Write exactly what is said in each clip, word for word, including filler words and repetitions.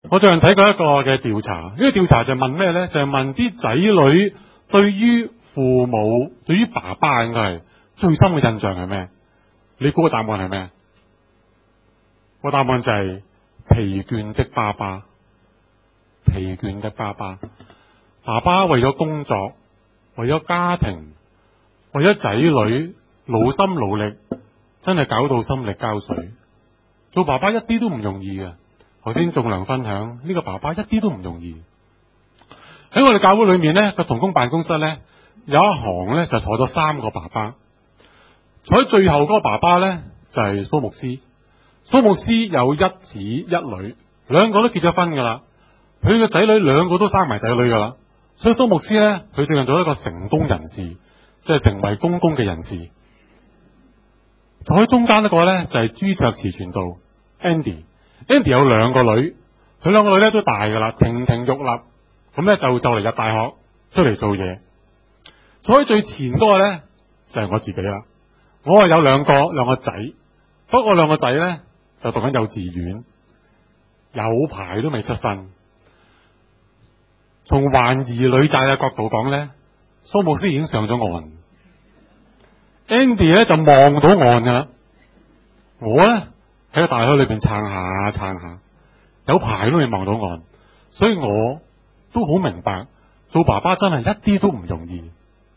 我最近睇過一個嘅調查，呢、這個調查就問咩呢？就係、是、問啲仔女對於父母、對於爸爸應該係最深嘅印象係咩？你估個答案係咩？個答案就係疲倦的爸爸。疲倦的爸爸，爸爸為咗工作，為咗家庭，為咗仔女，勞心勞力，真係搞到心力交瘁。做爸爸一啲都唔容易嘅。頭先仲良分享呢、這個爸爸一啲都唔容易。喺我哋教會裏面呢個同工辦公室呢，有一行呢就坐咗三個爸爸。坐喺最後嗰個爸爸呢，就係、是、蘇牧師。蘇牧師有一子一女，兩個都結咗婚噶啦。佢嘅仔女兩個都生埋仔女噶啦。所以蘇牧師呢，佢最近做一個成功人士，即係成為公公嘅人士。坐喺中間一個呢，就係、是、朱卓慈傳道 Andy。Andy 有兩個女，佢兩個女咧都大噶啦，亭亭玉立，咁咧就就嚟入大學出嚟做嘢。坐喺最前嗰個咧就係、是、我自己啦。我係有兩個兩個仔，不過兩個仔咧就讀緊幼稚園，有排都未出身。從還兒女債嘅角度講咧，蘇牧師已經上咗岸 ，Andy 咧就望到岸噶啦，我咧喺個大海裏邊撐下撐下，有排都未望到岸，所以我都好明白做爸爸真係一啲都唔容易。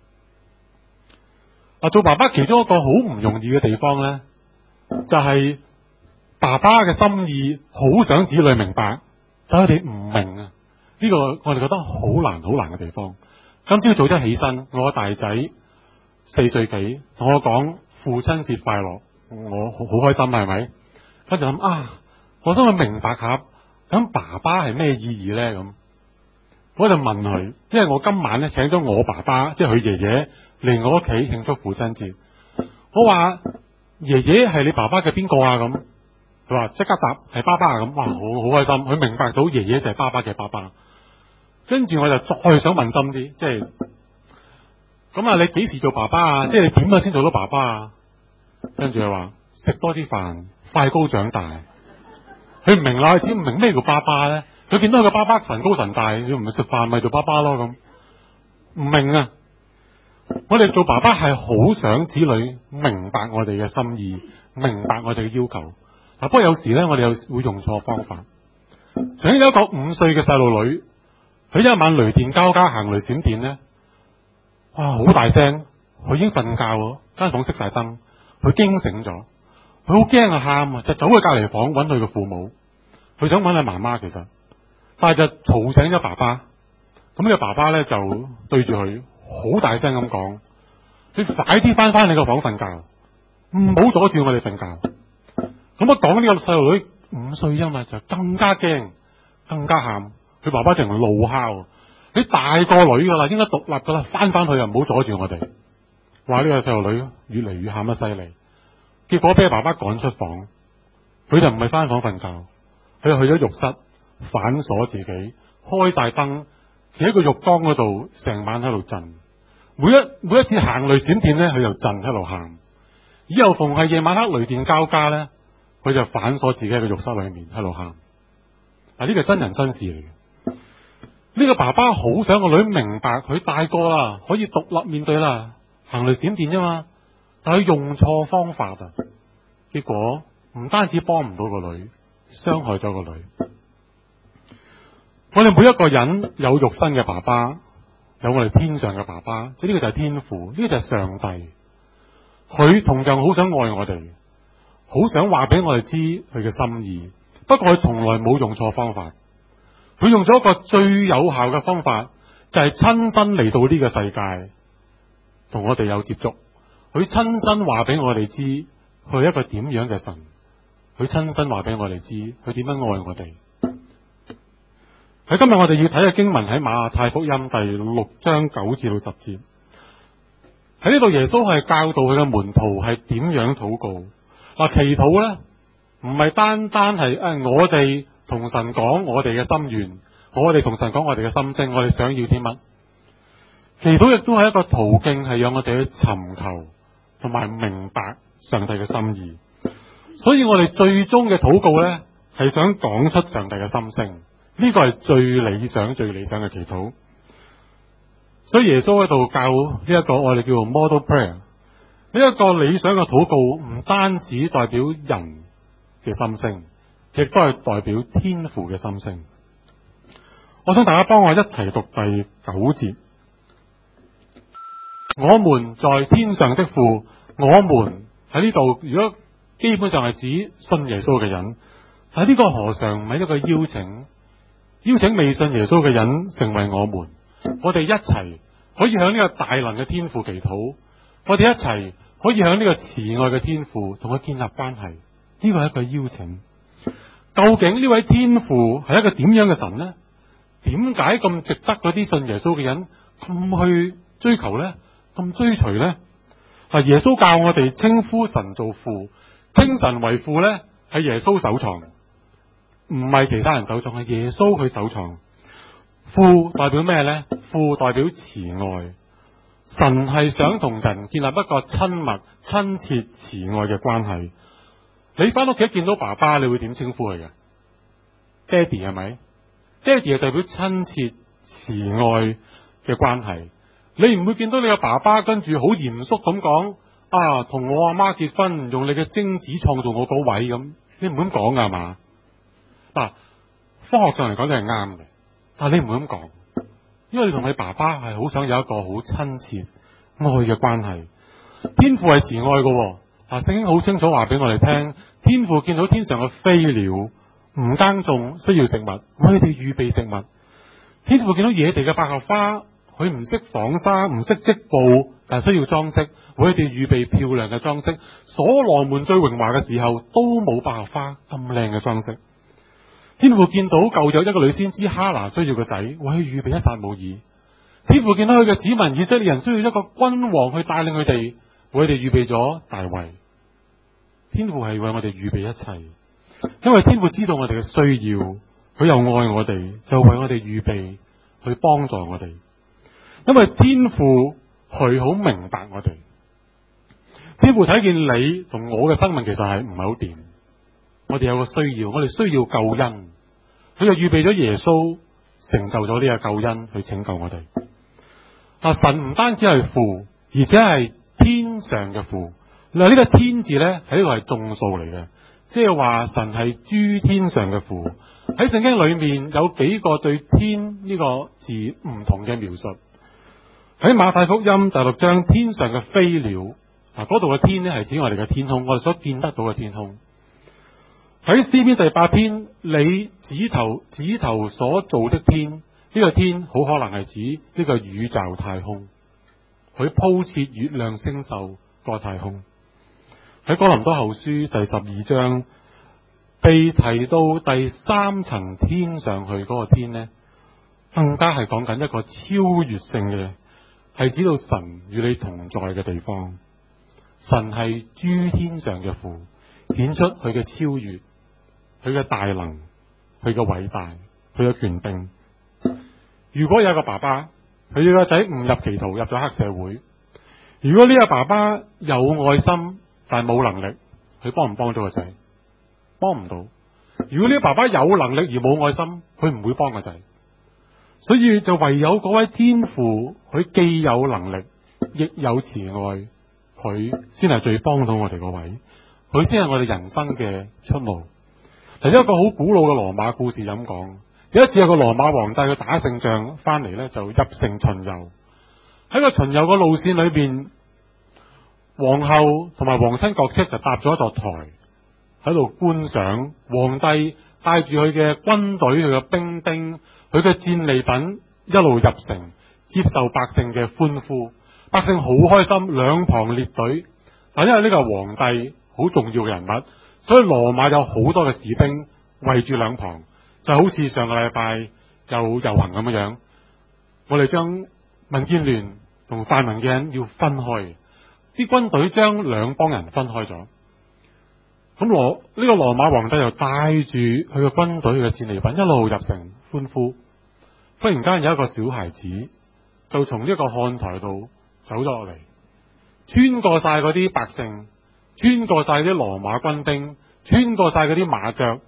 啊，做爸爸其中一個好唔容易嘅地方咧，就係、是、爸爸嘅心意好想子女明白，但係佢哋唔明啊。呢、這個我哋覺得好難好難嘅地方。今朝早一起身，我大仔四歲幾同我講父親節快樂，我好好開心係咪？跟住諗啊，我想去明白下咁爸爸係咩意義咧？咁我就問佢，因為我今晚咧請咗我爸爸，即係佢爺爺嚟我屋企慶祝父親節。我話爺爺係你爸爸嘅邊個啊？咁佢話即刻答係爸爸咁，哇，好好開心，佢明白到爺爺就係爸爸嘅爸爸。跟住我就再想問深啲，即係咁啊，你幾時做爸爸啊？即係你點樣先做到爸爸啊？跟住佢話食多啲飯，快高長大。佢唔明啦，佢只唔明咩叫爸爸咧。佢見到佢個爸爸神高神大，佢唔係食飯咪做爸爸咯咁。唔明啊！我哋做爸爸係好想子女明白我哋嘅心意，明白我哋嘅要求。嗱，不過有時咧，我哋有會用錯方法。曾經有一個五歲嘅細路女，佢一晚雷電交加，行雷閃電咧，哇，好大聲！佢已經瞓覺喎，間房熄晒燈，佢驚醒咗，佢好驚啊，喊啊，就走去隔籬房揾佢嘅父母，佢想揾佢媽媽，其實，但係就嘈醒咗爸爸。咁呢個爸爸咧就對住佢好大聲咁講：你快啲翻返你個房瞓覺，唔好阻住我哋瞓覺。咁我講呢個細路女五歲啊嘛，就更加驚，更加喊。佢爸爸淨係怒敲：你大個女噶啦，應該獨立噶啦，翻返去啊，唔好阻住我哋。話呢個細路女越嚟越喊得犀利，結果俾佢爸爸趕出房。佢就唔係翻房瞓覺，佢就去咗浴室反鎖自己，開晒燈，企喺個浴缸嗰度，成晚喺度震。每一每一次行雷閃電咧，佢就震喺度喊。以後逢係夜晚黑雷電交加咧，佢就反鎖自己喺個浴室裏面喺度喊。嗱，呢個真人真事嚟嘅。呢個爸爸好想個女明白，佢大個啦，可以獨立面對啦，行雷閃電啫嘛。但係佢用錯方法啊，結果唔單止幫唔到個女，傷害咗個女。我哋每一個人有肉身嘅爸爸，有我哋天上嘅爸爸，即係呢個就係天父，呢個就係上帝。佢同樣好想愛我哋，好想話俾我哋知佢嘅心意。不過佢從來冇用錯方法，佢用咗一個最有效嘅方法，就係親身嚟到呢個世界，同我哋有接觸。佢親身話俾我哋知，佢係一個點樣嘅神。佢親身話俾我哋知，佢點樣愛我哋。喺今日我哋要睇嘅經文喺馬太福音第六章九至到十節。喺呢度耶穌係教導佢嘅門徒係點樣禱告。嗱，祈禱咧唔係單單係誒我哋同神講我哋嘅心願，我哋同神講我哋嘅心聲，我哋想要啲乜。祈禱亦都係一個途徑，係讓我哋去尋求同埋明白上帝嘅心意。所以我哋最終嘅禱告咧係想講出上帝嘅心聲。 呢個係最理想、最理想嘅祈禱。所以耶穌喺度教呢一個我哋叫做 model prayer， 呢一個理想嘅禱告唔單止代表人嘅心聲，亦都係代表天父嘅心聲。我想大家幫我一齊讀第九節。我們在天上的父，我們喺呢度，如果基本上係指信耶穌嘅人，但係呢個何嘗唔係一個邀請？邀請未信耶穌嘅人成為我們，我哋一齊可以向呢個大能嘅天父祈禱，我哋一齊可以向呢個慈愛嘅天父同佢建立關係。呢個係一個邀請。究竟呢位天父係一個點樣嘅神呢？點解咁值得嗰啲信耶穌嘅人咁去追求呢？咁追隨呢？嗱，耶穌教我哋稱呼神做父，稱神為父呢，係耶穌首創，唔係其他人首創，係耶穌佢首創。父代表咩呢？父代表慈愛。神係想同人建立一個親密、親切、慈愛嘅關係。你翻屋企見到爸爸，你會點稱呼佢嘅？爹哋係咪？爹哋係代表親切、慈愛嘅關係。你唔會見到你嘅爸爸跟住好嚴肅咁講啊，同我阿媽結婚，用你嘅精子創造我嗰位咁，你唔會咁講噶係嘛？嗱，科學上嚟講就係啱嘅，但係你唔會咁講，因為你同你爸爸係好想有一個好親切愛嘅關係。天父係慈愛嘅，嗱，聖經好清楚話俾我哋聽，天父見到天上嘅飛鳥唔耕種，需要食物，為佢哋預備食物。天父見到野地嘅百合花，佢唔識紡紗，唔識織布，但係需要裝飾，為佢哋預備漂亮嘅裝飾。所羅門最榮華嘅時候，都冇百合花咁靚嘅裝飾。天父見到舊有一個女先知哈拿需要個仔，為佢預備一撒母耳。天父見到佢嘅子民以色列人需要一個君王去帶領佢哋，為佢哋預備咗大衛。天父係為我哋預備一切，因為天父知道我哋嘅需要，佢又愛我哋，就為我哋預備去幫助我哋。因為天父佢好明白我哋，天父睇見你同我嘅生命其實係唔係好掂，我哋有個需要，我哋需要救恩，佢就預備咗耶穌成就咗呢個救恩去拯救我哋。啊，神唔單止係父，而且係天上嘅父。嗱，呢個天字咧，係一個係眾數嚟嘅，即係話神係諸天上嘅父。喺聖經裏面有幾個對天呢個字唔同嘅描述。喺馬太福音第六章，天上嘅飛鳥，嗱，嗰度嘅天呢係指我哋嘅天空，我哋所見得到嘅天空。喺詩篇第八篇，你指頭指頭所造的天，呢、這個天好可能係指呢個宇宙太空，佢鋪設月亮星宿個太空。喺哥林多後書第十二章被提到第三層天上去嗰個天呢，更加係講緊一個超越性嘅，係指到神與你同在嘅地方。神係諸天上嘅父，顯出佢嘅超越，佢嘅大能，佢嘅偉大，佢嘅權柄。如果有一個爸爸，佢嘅個仔誤入歧途，入咗黑社會，如果呢個爸爸有愛心但係冇能力，佢幫唔幫到個仔？幫唔到。如果呢個爸爸有能力而冇愛心，佢唔會幫個仔。所以就唯有嗰位天父，佢既有能力，亦有慈愛，佢先係最幫到我哋嗰位，佢先係我哋人生嘅出路。係一個好古老嘅羅馬故事咁講，有一次有個羅馬皇帝佢打勝仗翻嚟咧，就入城巡遊。喺個巡遊個路線裏邊，皇后同埋皇親國戚就搭咗一座台喺度觀賞。皇帝帶住佢嘅軍隊、佢嘅兵丁、佢嘅戰利品一路入城，接受百姓嘅歡呼。百姓好開心，兩旁列隊。但因為呢個係皇帝好重要嘅人物，所以羅馬有好多嘅士兵圍住兩旁，就好似上個禮拜有遊行咁樣樣。我哋將民建聯同泛民嘅人要分開，啲軍隊將兩幫人分開咗。咁羅呢個羅馬皇帝就帶住佢嘅軍隊、佢嘅戰利品一路入城歡呼。忽然間有一個小孩子就從呢個看台度走咗落嚟，穿過晒嗰啲百姓，穿過晒啲羅馬軍兵，穿過晒嗰啲馬腳，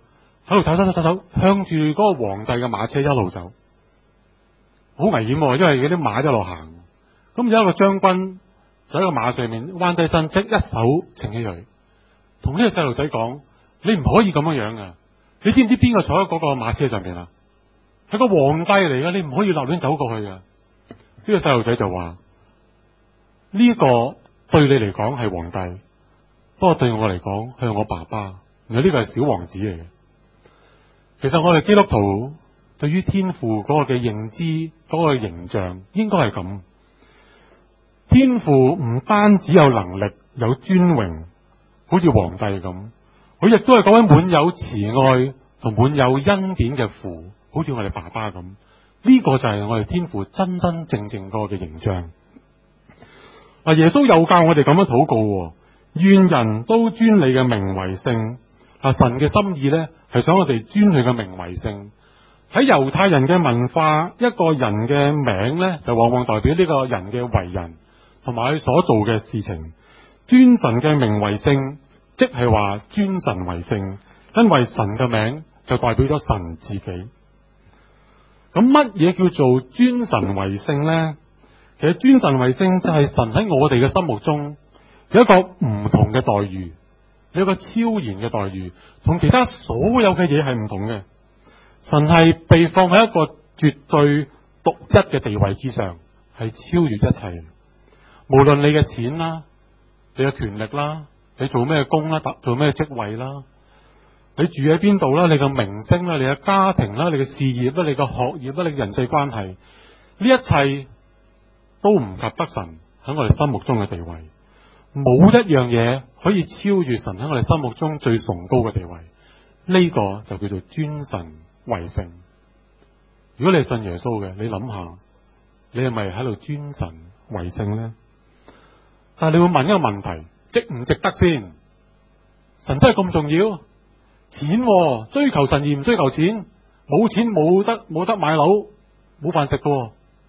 喺度走走走走走，向住嗰個皇帝嘅馬車一路走，好危險喎，因為嗰啲馬一路行。咁有一個將軍就喺個馬上面彎低身，即一手擎起佢，同呢個細路仔講：你唔可以咁樣樣噶，你知唔知邊個坐喺嗰個馬車上邊啊？係個皇帝嚟噶，你唔可以立亂走過去噶。呢個細路仔就話：呢個對你嚟講係皇帝，不過對我嚟講係我爸爸，而呢個係小王子嚟嘅。其實我哋基督徒對於天父嗰個嘅認知，嗰個形象應該係咁。天父唔單止有能力、有尊榮，好似皇帝咁，佢亦都係嗰位滿有慈愛同滿有恩典嘅父，好似我哋爸爸咁。呢個就係我哋天父真真正正嗰個嘅形象。啊，耶穌又教我哋咁樣禱告：願人都尊你嘅名為聖。啊，神嘅心意呢，係想我哋尊佢嘅名為聖。喺猶太人嘅文化，一個人嘅名呢，就往往代表呢個人嘅為人同埋佢所做嘅事情。尊神嘅名為聖，即係話尊神為聖，因為神嘅名就代表咗神自己。咁乜嘢叫做尊神為聖呢？其實尊神為聖就係神喺我哋嘅心目中有一個唔同嘅待遇，有一個超然嘅待遇，同其他所有嘅嘢係唔同嘅。神係被放喺一個絕對獨一嘅地位之上，係超越一切。無論你嘅錢啦，你嘅權力啦，你做咩工啦，做咩職位啦，你住喺邊度啦，你嘅名聲啦，你嘅家庭啦，你嘅事業啦，你嘅學業啦，你嘅人際關係，呢一切都唔及得神喺我哋心目中嘅地位。冇一樣嘢可以超越神喺我哋心目中最崇高嘅地位。呢個就叫做尊神為聖。如果你信耶穌嘅，你諗下，你係咪喺度尊神為聖呢？但係你會問一個問題：值唔值得先？神真係咁重要？錢喎，追求神而唔追求錢，冇錢冇得冇得買樓，冇飯食嘅。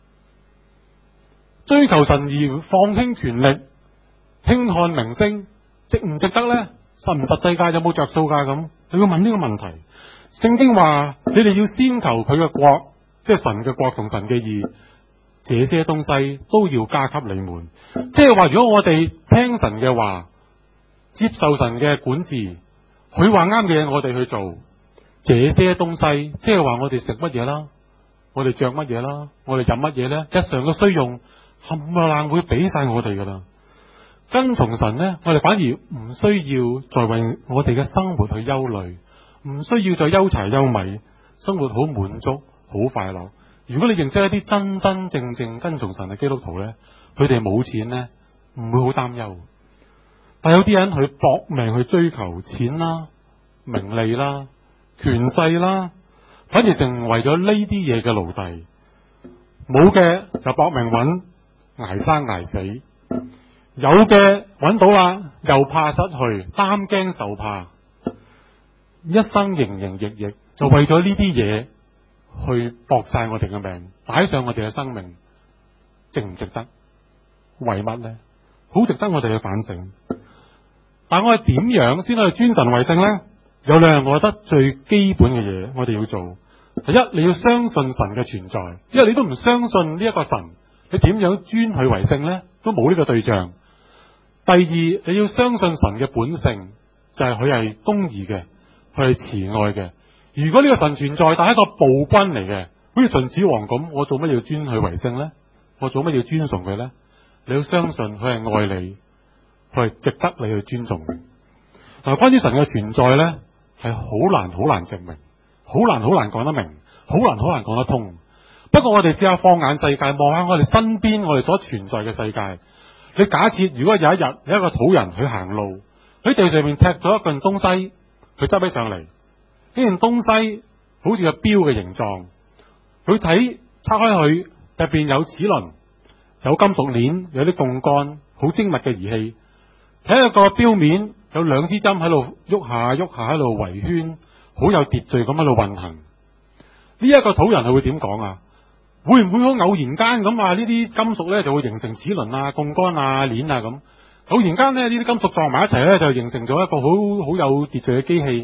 追求神而放輕權力，輕看名聲，值唔值得呢？實唔實際界有冇着數噶？咁你要問呢個問題。聖經話：你哋要先求佢嘅國，即係神嘅國同神嘅義，這些東西都要加給你們。即係話，如果我哋聽神嘅話，接受神嘅管治，佢話啱嘅嘢我哋去做，這些東西即係話我哋食乜嘢啦，我哋着乜嘢啦，我哋飲乜嘢呢？日常嘅需用冚唪唥會俾晒我哋噶啦。跟從神呢，我哋反而唔需要再為我哋嘅生活去憂慮，唔需要再憂柴憂米，生活好滿足，好快樂。如果你認識一啲真真正正跟從神嘅基督徒呢，佢哋冇錢呢，唔會好擔憂。但有啲人去搏命去追求錢啦、名利啦、權勢啦，反而成為咗呢啲嘢嘅奴隸。冇嘅就搏命揾，捱生捱死。有嘅揾到啦，又怕失去，擔驚受怕，一生營營役役，就為咗呢啲嘢去搏晒我哋嘅命，擺上我哋嘅生命，值唔值得？為乜呢？好值得我哋去反省。但我哋點樣先可以尊神為聖呢？有兩樣我覺得最基本嘅嘢，我哋要做。第一，你要相信神嘅存在，因為你都唔相信呢一個神，你點樣尊佢為聖呢？都冇呢個對象。第二，你要相信神嘅本性，就係佢係公義嘅，佢係慈愛嘅。如果呢個神存在，但係一個暴君嚟嘅，好似秦始皇咁，我做乜要尊佢為聖呢？我做乜要尊崇佢呢？你要相信佢係愛你，佢係值得你去尊重嘅。嗱，關於神嘅存在呢，係好難好難證明，好難好難講得明，好難好難講得通。不過我哋試下放眼世界，望下我哋身邊我哋所存在嘅世界。你假設如果有一日有一個土人去行路，喺地上面踢咗一件東西，佢執起上嚟，呢件東西好似個錶嘅形狀，佢睇拆開佢入邊有齒輪，有金屬鏈，有啲槓桿，好精密嘅儀器。睇下個錶面有兩支針喺度喐下喐下喺度圍圈，好有秩序咁喺度運行。呢、這、一個土人係會點講啊？會唔會好偶然間咁話呢啲金屬咧就會形成齒輪啊、槓桿啊、鏈啊咁？偶然間咧呢啲金屬撞埋一齊咧就形成咗一個好好有秩序嘅機器。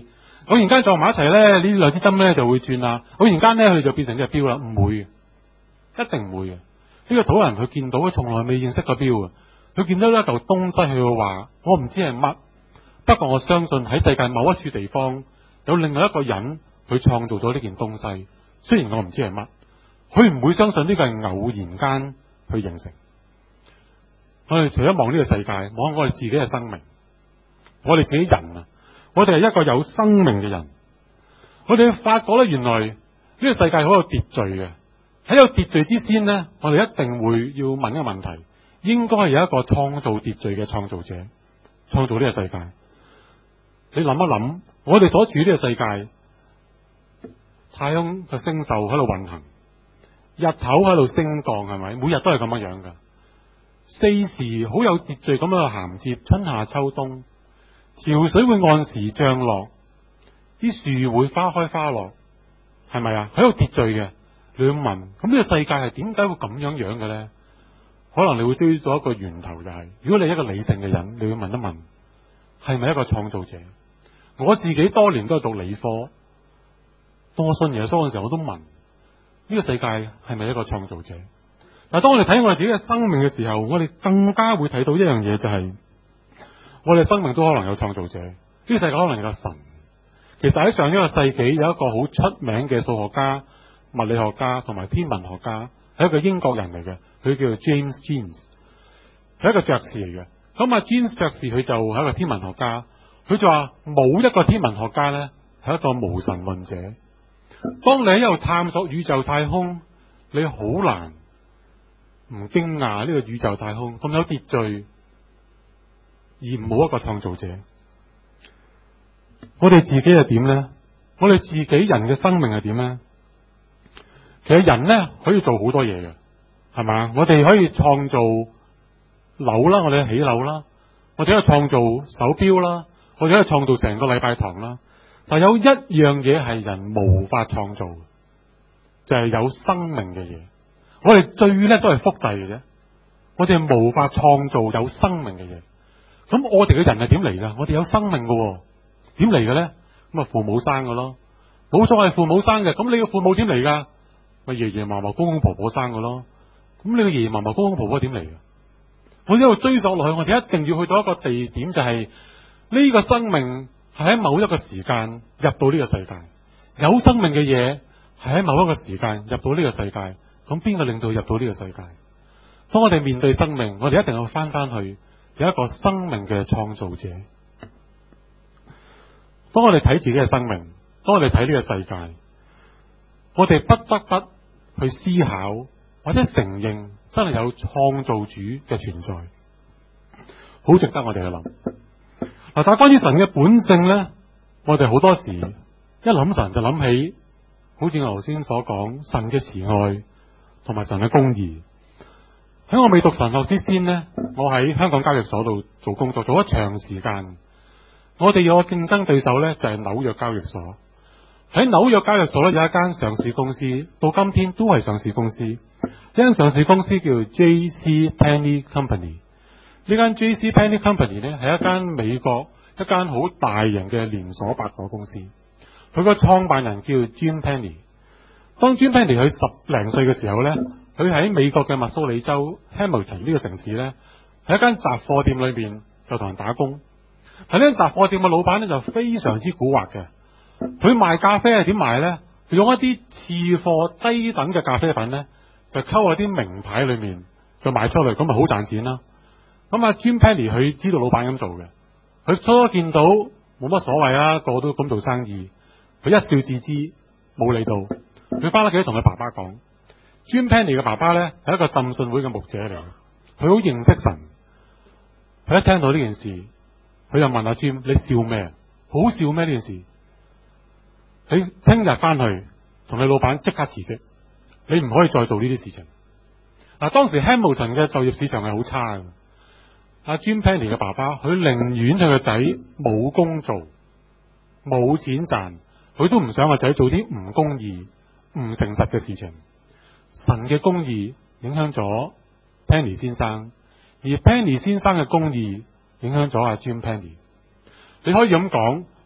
偶然間撞埋一齊咧，呢兩支針咧就會轉啦。偶然間咧佢就變成隻錶啦，唔會嘅，一定唔會嘅。呢、這個土人佢見到，佢從來未認識過錶啊。佢見到一嚿東西，佢會話我唔知係乜，不過我相信喺世界某一處地方有另外一個人去創造咗呢件東西。雖然我唔知係乜，佢唔會相信呢個係偶然間去形成。我哋除咗望呢個世界，望我哋自己嘅生命，我哋自己人啊，我哋係一個有生命嘅人。我哋發覺咧，原來呢個世界好有秩序嘅。喺有秩序之先呢，我哋一定會要問一個問題，應該係有一個創造秩序嘅創造者創造呢個世界。你諗一諗，我哋所處呢個世界，太空嘅星宿喺度運行，日頭喺度升降，係咪？每日都係咁樣樣噶。四時好有秩序咁樣銜接，春夏秋冬，潮水會按時漲落，啲樹會花開花落，係咪啊？好有秩序嘅。你要問，咁呢個世界係點解會咁樣樣嘅咧？可能你會追咗一個源頭，就係、是、如果你係一個理性嘅人，你要問一問，係咪一個創造者？我自己多年都係讀理科，當我信耶穌嘅時候，我都問呢、這個世界係咪一個創造者？嗱，當我哋睇我哋自己嘅生命嘅時候，我哋更加會睇到一樣嘢，就係、是、我哋生命都可能有創造者。呢、這個世界可能有個神。其實喺上一個世紀有一個好出名嘅數學家、物理學家同埋天文學家，係一個英國人嚟嘅，佢叫做 James Jeans， 係一個爵士嚟嘅。咁啊 Jeans 爵士佢就係一個天文學家，佢就話冇一個天文學家咧係一個無神論者。當你喺度探索宇宙太空，你好難唔驚訝呢個宇宙太空咁有秩序，而冇一個創造者。我哋自己係點呢？我哋自己人嘅生命係點呢？其實人呢可以做好多嘢嘅，係嘛？我哋可以創造樓啦，我哋起樓啦，我哋可以創造手錶啦，我哋可以創造成個禮拜堂啦。但有一樣嘢係人無法創造，就係有生命嘅嘢。我哋最叻都係複製嘅啫，我哋無法創造有生命嘅嘢。咁我哋嘅人係點嚟噶？我哋有生命嘅，點嚟嘅咧？咁啊父母生嘅咯，冇錯係父母生嘅。咁你嘅父母點嚟噶？咪爺爺嫲嫲公公婆婆生嘅咯。咁你嘅爺爺嫲嫲公公婆婆點嚟嘅？我一路追溯落去，我哋一定要去到一個地點，就係呢個生命係喺某一個時間入到呢個世界，有生命嘅嘢係喺某一個時間入到呢個世界。咁邊個令到入到呢個世界？當我哋面對生命，我哋一定要翻翻去有一個生命嘅創造者。當我哋睇自己嘅生命，當我哋睇呢個世界，我哋不得不去思考或者承認真係有創造主嘅存在，好值得我哋去諗。嗱，但係關於神嘅本性咧，我哋好多時一諗神就諗起，好似我頭先所講，神嘅慈愛同埋神嘅公義。喺我未讀神學之先呢，我喺香港交易所度做工作，做咗長時間。我哋有個競爭對手呢，就係紐約交易所。喺紐約交易所咧有一間上市公司，到今天都係上市公司。呢間上市公司叫 J C Penney Company。呢間 J C Penney Company 呢，係一間美國一間好大型嘅連鎖百貨公司。佢個創辦人叫 Jim Penney。當 Jim Penney 佢十零歲嘅時候呢，佢喺美國嘅密蘇里州 Hamilton 呢個城市呢，喺一間雜貨店裏邊就同人打工。喺呢間雜貨店嘅老闆呢，就非常之蠱惑嘅。佢賣咖啡係點賣呢？佢用一啲次貨低等嘅咖啡粉呢，就溝喺啲名牌裏面就賣出嚟，咁咪好賺錢啦。咁啊 Jim Penney 佢知道老闆咁做嘅，佢初初見到冇乜所謂啊，個個都咁做生意，佢一笑置之，冇理到。佢翻屋企同佢爸爸講 Jim Penney 嘅爸爸呢係一個浸信會嘅牧者嚟，佢好認識神。佢一聽到呢件事，佢就問阿 Jim：你笑咩？好笑咩呢件事？你聽日翻去同你老闆即刻辭職，你唔可以再做呢啲事情。嗱，當時 Hamilton 嘅就業市場係好差嘅。阿 Jim Penney 嘅爸爸，佢寧願佢個仔冇工做，冇錢賺，佢都唔想個仔做啲唔公義、唔誠實嘅事情。神嘅公義影響咗 Penney 先生，而 Penney 先生嘅公義影響咗阿 Jim Penney。你可以咁講，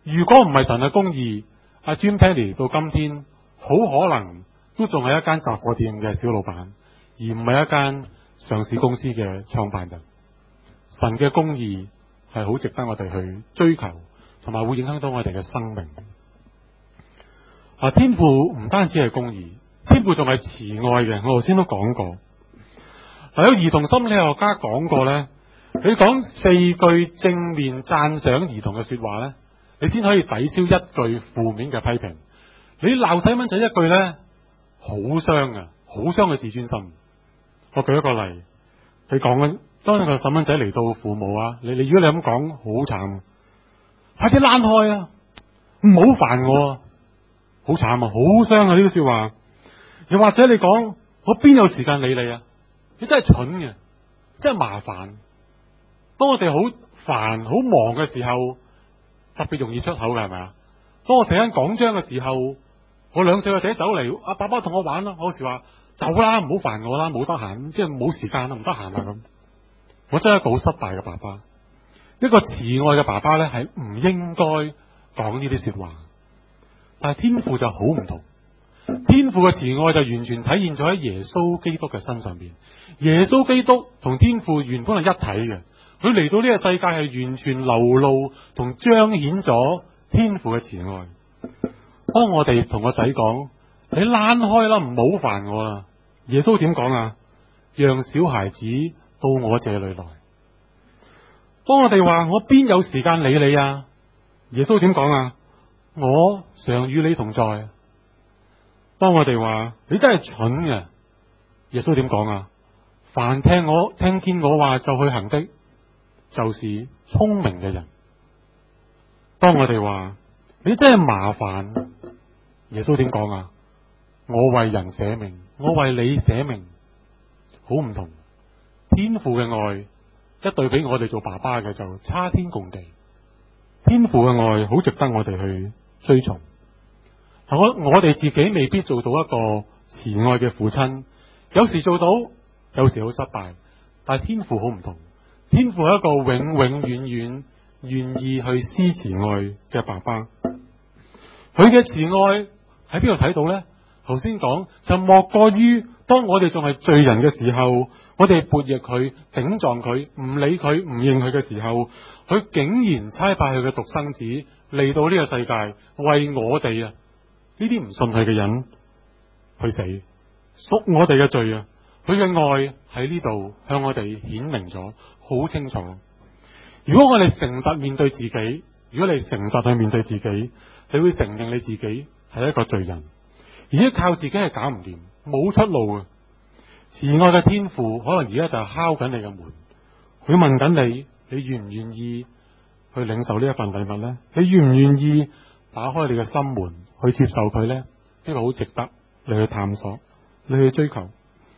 如果唔係神嘅公義，阿 Jim Penny 到今天好可能都仲係一間雜貨店嘅小老闆，而唔係一間上市公司嘅創辦人。神嘅公義係好值得我哋去追求，同埋會影響到我哋嘅生命。啊，天父唔單止係公義，天父仲係慈愛嘅。我頭先都講過，嗱，有兒童心理學家講過咧，你講四句正面讚賞兒童嘅說話咧，你先可以抵消一句負面嘅批評。你鬧細蚊仔一句咧，好傷啊，好傷佢自尊心。我舉一個例，你講緊當你個細蚊仔嚟到父母啊，你你如果你咁講，好慘，快啲躝開啊，唔好煩我啊，好慘啊，好傷啊，呢啲說話。又或者你講，我邊有時間理你啊，你真係蠢嘅，真係麻煩。當我哋好煩好忙嘅時候，特別容易出口嘅係咪啊？當我成日講章嘅時候，我兩歲個仔走嚟，阿爸爸同我玩啦，我有時話走啦，唔好煩我啦，冇得閒，即係冇時間啦，唔得閒啦咁。我真係一個好失敗嘅爸爸。一個慈愛嘅爸爸咧，係唔應該講呢啲說話。但係天父就好唔同，天父嘅慈愛就完全體現咗喺耶穌基督嘅身上邊。耶穌基督同天父原本係一體嘅，佢嚟到呢個世界係完全流露同彰顯咗天父嘅慈愛。當我哋同個仔講，你躝開啦，唔好煩我啦。耶穌點講啊？讓小孩子到我這裏來。當我哋話我邊有時間理你啊？耶穌點講啊？我常與你同在。當我哋話你真係蠢嘅，耶穌點講啊？凡聽我聽見我話就去行的，就是聰明嘅人。當我哋話你真係麻煩，耶穌點講啊？我為人捨命，我為你捨命，好唔同。天父嘅愛一對比我哋做爸爸嘅就差天共地。天父嘅愛好值得我哋去追從。我我哋自己未必做到一個慈愛嘅父親，有時做到，有時好失敗。但係天父好唔同，天父係一個永永遠遠願意去施慈愛嘅爸爸。佢嘅慈愛喺邊度睇到呢？頭先講就莫過於當我哋仲係罪人嘅時候，我哋悖逆佢、頂撞佢、唔理佢、唔認佢嘅時候，佢竟然差派佢嘅獨生子嚟到呢個世界，為我哋啊呢啲唔信佢嘅人去死，贖我哋嘅罪啊！佢嘅愛喺呢度向我哋顯明咗，好清楚。如果我哋誠實面對自己，如果你誠實去面對自己，你會承認你自己係一個罪人，而且靠自己係搞唔掂，冇出路啊！慈愛嘅天父可能而家就敲緊你嘅門，佢問緊你，你願唔願意去領受呢一份禮物呢？你願唔願意打開你嘅心門去接受佢呢？呢個好值得你去探索，你去追求。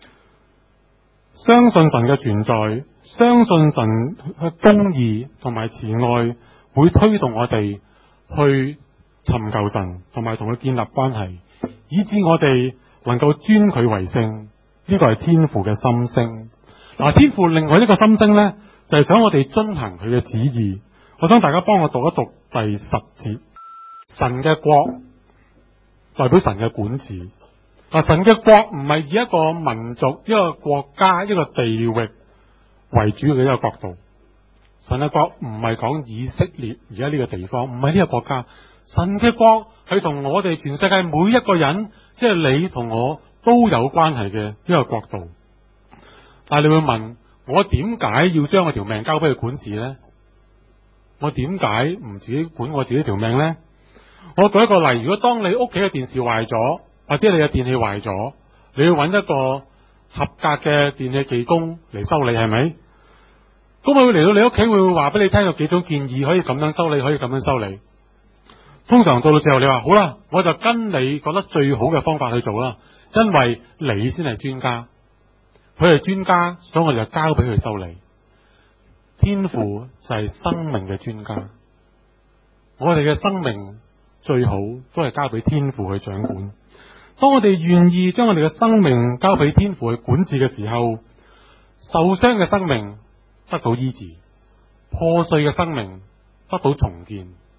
相信神嘅存在，相信神嘅公義同埋慈愛會推動我哋去尋求神，同埋同佢建立關係，以致我哋能夠尊佢為聖。呢個係天父嘅心聲。嗱，天父另外一個心聲呢，就係想我哋遵行佢嘅旨意。我想大家幫我讀一讀第十節。神嘅國代表神嘅管治。嗱，神嘅國唔係以一個民族、一個國家、一個地域為主嘅一個角度。神嘅國唔係講以色列而家呢個地方，唔係呢個國家。神嘅國係同我哋全世界每一個人，即係你同我都有關係嘅一個國度。但係你會問，我點解要將我條命交俾佢管治呢？我點解唔自己管我自己條命呢？我舉一個例，如果當你屋企嘅電視壞咗，或者你嘅電器壞咗，你要揾一個合格嘅電器技工嚟修理，係咪？咁佢會嚟到你屋企，會話俾你聽有幾種建議，可以咁樣修理，可以咁樣修理。通常到到最後你話好啦，我就跟你覺得最好嘅方法去做啦，因為你先係專家，佢係專家，所以我哋就交俾佢修理。天父就係生命嘅專家，我哋嘅生命最好都係交俾天父去掌管。當我哋願意將我哋嘅生命交俾天父去管治嘅時候，受傷嘅生命得到醫治，破碎嘅生命得到重建，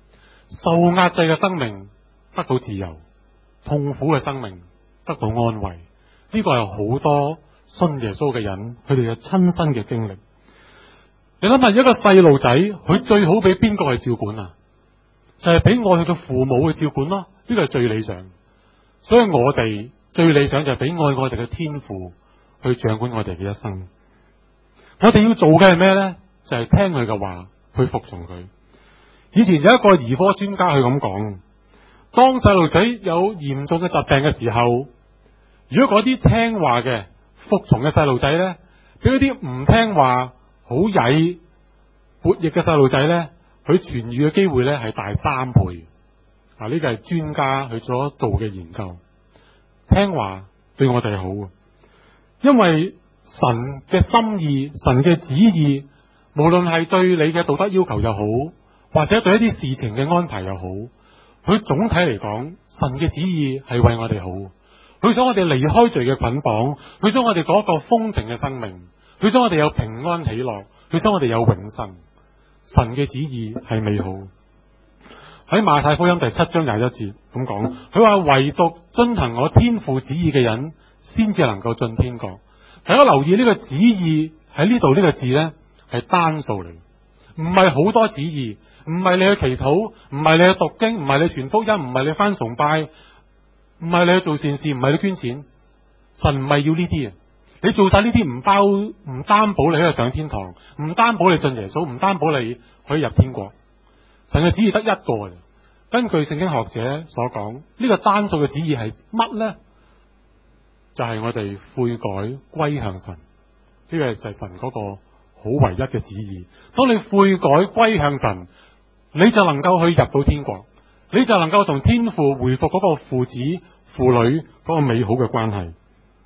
受壓制嘅生命得到自由，痛苦嘅生命得到安慰。呢個係好多信耶穌嘅人佢哋嘅親身嘅經歷。你諗下，一個細路仔佢最好俾邊個去照管啊？就係俾愛佢嘅父母去照管咯。呢個係最理想。所以我哋最理想就係俾愛我哋嘅天父去掌管我哋嘅一生。我哋要做嘅係咩呢？就係聽佢嘅話，去服從佢。以前有一個兒科專家佢咁講，當細路仔有嚴重嘅疾病嘅時候，如果嗰啲聽話嘅服從嘅細路仔呢，俾嗰啲唔聽話好曳悖逆嘅細路仔呢，佢痊愈嘅機會呢係大三倍。啊，呢個係專家佢所做嘅研究。聽話對我哋好，因為神嘅心意、神嘅旨意，無論係對你嘅道德要求又好，或者對一啲事情嘅安排又好，佢總體嚟講，神嘅旨意係為我哋好。佢想我哋離開罪嘅捆綁，佢想我哋過一個豐盛嘅生命，佢想我哋有平安喜樂，佢想我哋有永生。神嘅旨意係美好。喺馬太福音第七章廿一節咁講，佢話唯獨遵行我天父旨意嘅人，先至能夠進天國。大家留意呢個旨意喺呢度呢個字呢，係單數嚟，唔係好多旨意，唔係你去祈禱，唔係你去讀經，唔係你傳福音，唔係你返崇拜，唔係你去做善事，唔係你捐錢。神唔係要呢啲啊！你做晒呢啲唔包唔擔保你可以上天堂，唔擔保你信耶穌，唔擔保你可以入天國。神嘅旨意得一個。根據聖經學者所講，呢、這個單數嘅旨意係乜呢？就係、是、我哋悔改歸向神。呢、這個就係神嗰個好唯一嘅旨意。當你悔改歸向神，你就能夠去入到天國，你就能夠同天父回復嗰個父子父女嗰個美好嘅關係。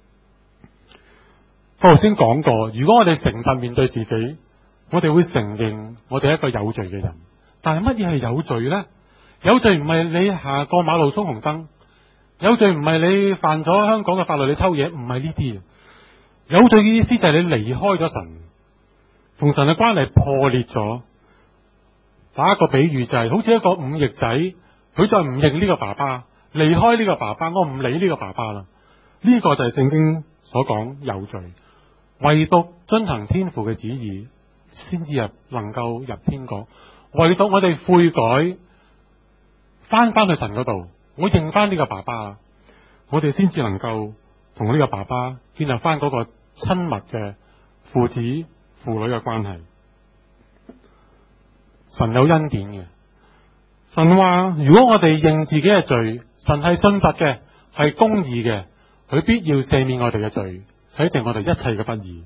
我頭先講過，如果我哋誠實面對自己，我哋會承認我哋係一個有罪嘅人。但係乜嘢係有罪呢？有罪唔係你行過馬路衝紅燈，有罪唔係你犯咗香港嘅法律，你偷嘢，唔係呢啲。有罪嘅意思就係你離開咗神，同神嘅關係破裂咗。打一個比喻就係、是、好似一個五翼仔，佢再唔認呢個爸爸，離開呢個爸爸，我唔理呢個爸爸啦。呢、這個就係聖經所講有罪。唯獨遵行天父嘅旨意，先至入能夠入天國。唯獨我哋悔改，翻翻去神嗰度，我認翻呢個爸爸，我哋先至能夠同呢個爸爸建立翻嗰個親密嘅父子父女嘅關係。神有恩典嘅，神話如果我哋認自己嘅罪，神係信實嘅，係公義嘅，佢必要赦免我哋嘅罪，洗淨我哋一切嘅不義。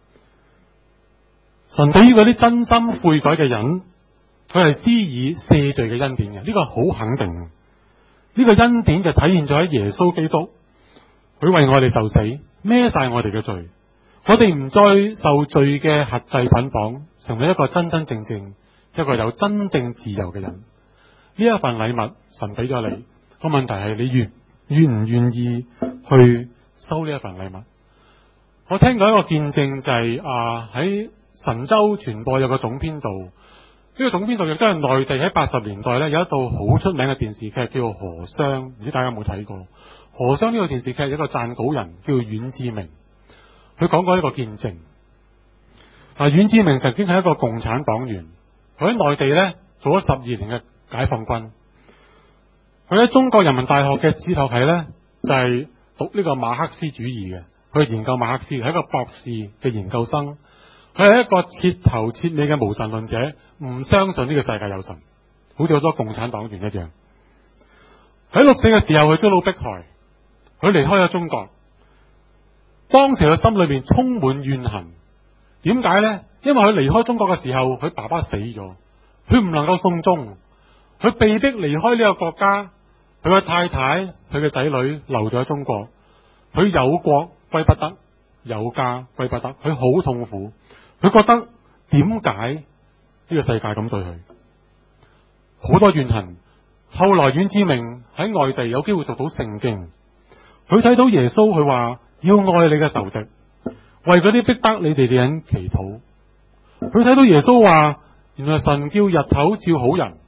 神對於嗰啲真心悔改嘅人，佢係施以赦罪嘅恩典嘅，呢個好肯定。呢個恩典就體現咗喺耶穌基督，佢為我哋受死，孭晒我哋嘅罪，我哋唔再受罪嘅轄制捆綁，成為一個真真正正一個有真正自由嘅人。呢一份禮物神俾咗你，個問題係你願願唔願意去收呢一份禮物。我聽過一個見證就係、是、啊喺神州傳播有個總編導，呢、這個總編導亦都係內地喺八十年代咧有一套好出名嘅電視劇叫做《何商》，唔知大家有冇睇過？《何商》呢個電視劇有一個撰稿人叫阮志明，佢講過一個見證。啊，阮志明曾經係一個共產黨員，佢喺內地咧做咗十二年嘅解放軍，佢喺中國人民大學嘅哲學系咧就係、是、讀呢個馬克思主義嘅，佢研究馬克思，係一個博士嘅研究生。佢係一個徹頭徹尾嘅無神論者，唔相信呢個世界有神，好似好多共產黨員一樣。喺六四嘅時候，佢遭到迫害，佢離開咗中國。當時佢心裏面充滿怨恨，點解呢？因為佢離開中國嘅時候，佢爸爸死咗，佢唔能夠送終，佢被逼離開呢個國家，佢嘅太太、佢嘅仔女留咗喺中國，佢有國歸不得，有家歸不得，佢好痛苦。佢覺得點解呢個世界咁對佢，好多怨恨。後來阮志明喺外地有機會讀到聖經，佢睇到耶穌，佢話要愛你嘅仇敵，為嗰啲逼得你哋嘅人祈禱。佢睇到耶穌話，原來神叫日頭照好人，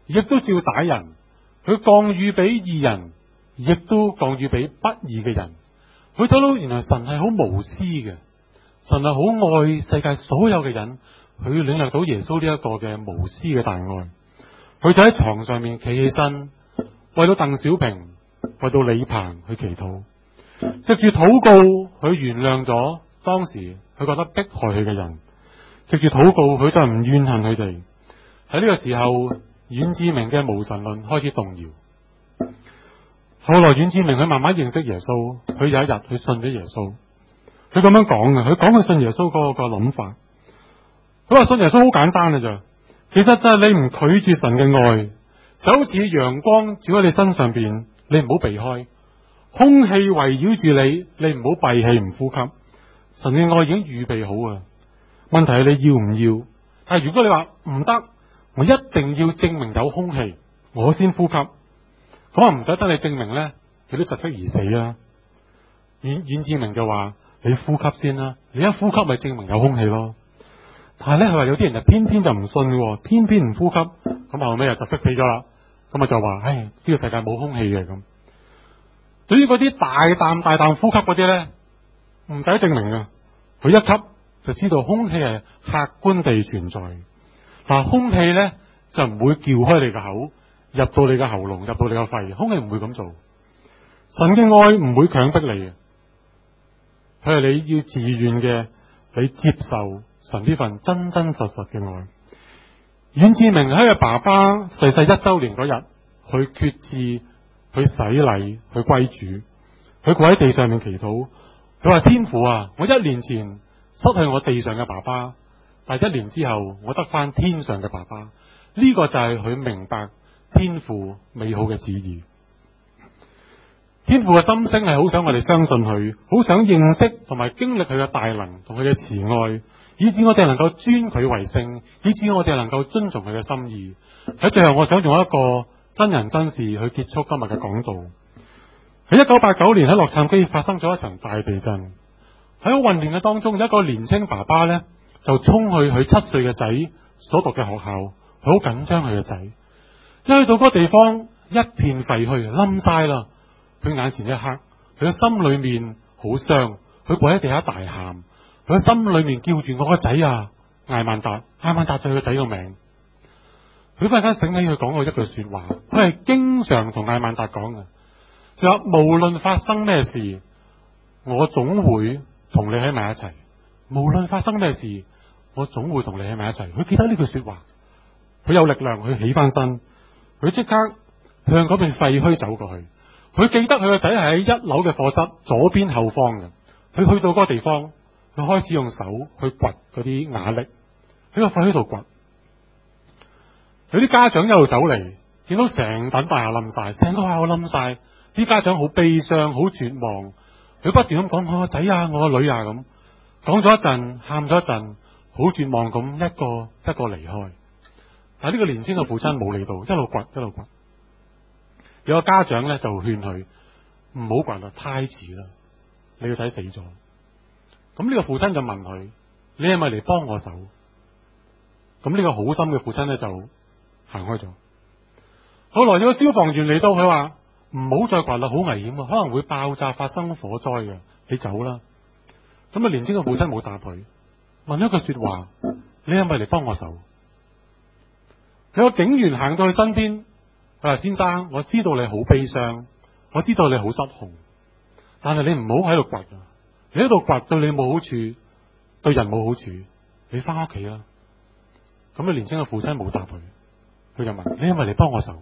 亦都照打人。佢降雨俾義人，亦都降雨俾不義嘅人。佢睇到原來神係好無私嘅，神係好愛世界所有嘅人。佢領略到耶穌呢一個嘅無私嘅大愛。佢就喺床上面企起身，為到鄧小平，為到李鵬去祈禱，藉住禱告，佢原諒咗當時佢覺得迫害佢嘅人。藉住禱告，佢就唔怨恨佢哋。喺呢個時候，阮志明嘅無神論開始動搖。後來阮志明佢慢慢認識耶穌，佢有一日佢信咗耶穌。佢咁樣講嘅，佢講佢信耶穌嗰個諗法。佢話信耶穌好簡單嘅咋，其實就係你唔拒絕神嘅愛，就好似陽光照喺你身上邊，你唔好避開；空氣圍繞住你，你唔好閉氣唔呼吸。神嘅愛已經預備好啊，問題係你要唔要？但係如果你話唔得，我一定要證明有空氣，我先呼吸。咁啊唔使得你證明咧，你都窒息而死啦。阮阮志明就話：你呼吸先啦，你一呼吸咪證明有空氣咯。但係咧，佢話有啲人就偏偏就唔信嘅，偏偏唔呼吸，咁後尾又窒息死咗啦。咁啊就話：唉，呢個世界冇空氣嘅咁。對於嗰啲大啖大啖呼吸嗰啲咧，唔使證明啊，佢一吸就知道空氣係客觀地存在。嗱，空氣咧就唔會撬開你嘅口，入到你嘅喉嚨，入到你嘅肺，空氣唔會咁做。神嘅愛唔會強迫你嘅，佢係你要自願嘅，你接受神呢份真真實實嘅愛。阮志明喺佢爸爸逝世一周年嗰日，佢決志去洗禮去歸主，佢跪喺地上面祈禱。佢話：天父啊，我一年前失去我地上嘅爸爸，但係一年之後我得翻天上嘅爸爸。呢、這個就係佢明白天父美好嘅旨意。天父嘅心聲係好想我哋相信佢，好想認識同埋經歷佢嘅大能同佢嘅慈愛，以致我哋能夠尊佢為聖，以致我哋能夠遵從佢嘅心意。喺最後，我想用一個真人真事去結束今日嘅講道。喺一九八九年喺洛杉磯發生咗一場大地震，喺好混亂嘅當中，有一個年青爸爸呢，就衝去佢七歲嘅仔所讀嘅學校，佢好緊張佢嘅仔。一去到嗰個地方，一片廢墟，冧晒啦。佢眼前一黑，佢嘅心裏面好傷，佢跪喺地下大喊，佢嘅心裏面叫住我個仔啊，艾曼達，艾曼達就係佢個仔個名。佢忽然間醒起，佢講過一句說話，佢係經常同艾曼達講嘅，就話無論發生咩事，我總會同你喺埋一齊。無論發生咩事，我總會同你喺埋一齊。佢記得呢句說話，佢有力量去起翻身，佢即刻向嗰片廢墟走過去。佢記得佢個仔係喺一樓嘅課室左邊後方嘅。佢去到嗰個地方，佢開始用手去掘嗰啲瓦礫喺個廢墟度掘。佢啲家長一路走嚟，見到成棟大廈冧晒，成個學校冧晒，啲家長好悲傷，好絕望。佢不斷咁講：我個仔啊，我個女啊，咁講咗一陣，喊咗一陣，好絕望咁一個一個離開。但係呢個年輕嘅父親冇理到，一路掘一路掘。有個家長咧就勸佢唔好掘啦，太遲啦，你個仔死咗。咁呢個父親就問佢：你係咪嚟幫我手？咁呢個好心嘅父親咧就行開咗。後來有個消防員嚟到，佢話：唔好再掘啦，好危險啊，可能會爆炸發生火災嘅，你走啦。咁啊，年輕嘅父親冇答佢，問一句說話：你係咪嚟幫我手？有個警員行到佢身邊。佢話：先生，我知道你好悲傷，我知道你好失控，但係你唔好喺度掘啊！你喺度掘對你冇好處，對人冇好處，你翻屋企啦。咁啊，年輕嘅父親冇答佢，佢就問：你係咪嚟幫我手？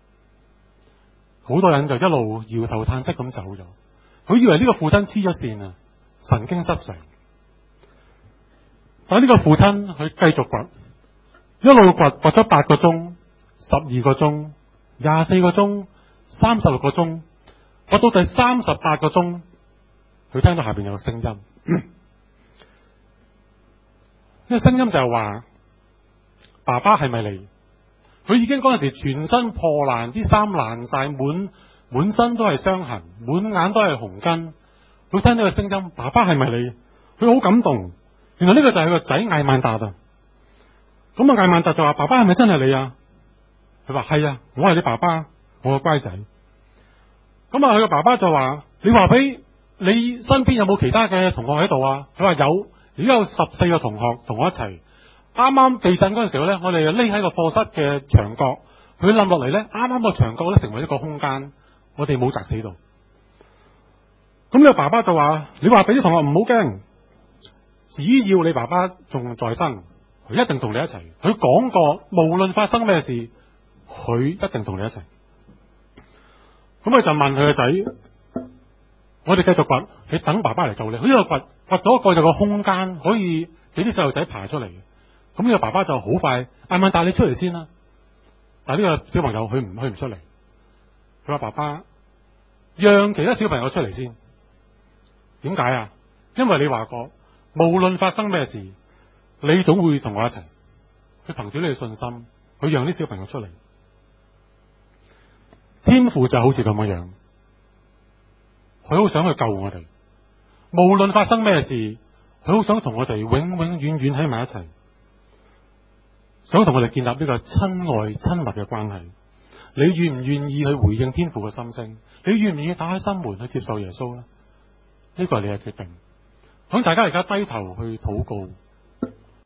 好多人就一路搖頭嘆息咁走咗。佢以為呢個父親黐咗線啊，神經失常。但係呢個父親佢繼續掘，一路掘掘咗八個鐘、十二個鐘。廿四個鐘，三十六個鐘，掘到第三十八個鐘，佢聽到下邊有個聲音，呢、嗯、個聲音就係話：爸爸係咪嚟？佢已經嗰陣時全身破爛，啲衫爛晒，滿滿身都係傷痕，滿眼都係紅筋。佢聽到個聲音：爸爸係咪嚟？佢好感動，原來呢個就係佢個仔艾曼達啊！咁啊，艾曼達就話：爸爸係咪真係你啊？ 佢話係啊，我係你爸爸，我個乖仔。咁啊，佢個爸爸就話：你話俾你身邊有冇其他嘅同學喺度啊？佢話有，而家有十四個同學同我一齊。啱啱地震嗰陣時候咧，我哋就匿喺個課室嘅牆角，佢冧落嚟咧，啱啱個牆角咧成為一個空間，我哋冇砸死到。咁你個爸爸就話：你話俾啲同學唔好驚，只要你爸爸仲在生，佢一定同你一齊。佢講過，無論發生咩事，佢一定同你一齊。咁佢就問佢個仔：我哋繼續掘，你等爸爸嚟救你。佢呢度掘掘到一個有個空間，可以俾啲細路仔爬出嚟。咁呢個爸爸就好快嗌問帶你出嚟先啦。但係呢個小朋友佢唔去唔出嚟。佢話：爸爸，讓其他小朋友出嚟先。點解啊？因為你話過，無論發生咩事，你總會同我一齊。佢憑住呢個信心，佢讓啲小朋友出嚟。天父就好似咁樣樣，佢好想去救我哋。無論發生咩事，佢好想同我哋永永遠遠喺埋一齊，想同我哋建立呢個親愛親密嘅關係。你願唔願意去回應天父嘅心聲？你願唔願意打開心門去接受耶穌呢？呢個係你嘅決定。咁大家而家低頭去禱告。